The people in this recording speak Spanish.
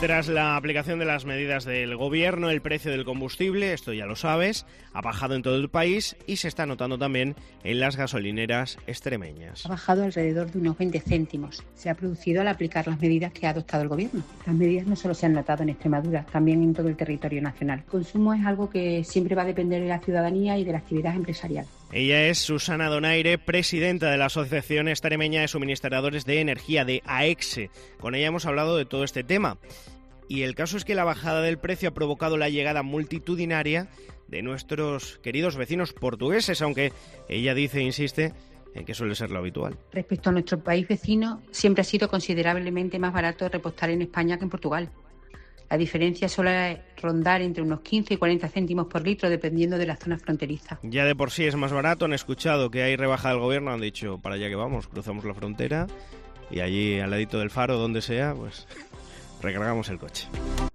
Tras la aplicación de las medidas del gobierno, el precio del combustible, esto ya lo sabes, ha bajado en todo el país y se está notando también en las gasolineras extremeñas. Ha bajado alrededor de unos 20 céntimos. Se ha producido al aplicar las medidas que ha adoptado el gobierno. Las medidas no solo se han notado en Extremadura, también en todo el territorio nacional. El consumo es algo que siempre va a depender de la ciudadanía y de la actividad empresarial. Ella es Susana Donaire, presidenta de la Asociación Extremeña de Suministradores de Energía, de AEXE. Con ella hemos hablado de todo este tema. Y el caso es que la bajada del precio ha provocado la llegada multitudinaria de nuestros queridos vecinos portugueses, aunque ella dice e insiste en que suele ser lo habitual. Respecto a nuestro país vecino, siempre ha sido considerablemente más barato repostar en España que en Portugal. La diferencia suele rondar entre unos 15 y 40 céntimos por litro, dependiendo de la zona fronteriza. Ya de por sí es más barato, han escuchado que hay rebaja del gobierno, han dicho, para allá que vamos, cruzamos la frontera y allí al ladito del faro, donde sea, pues recargamos el coche.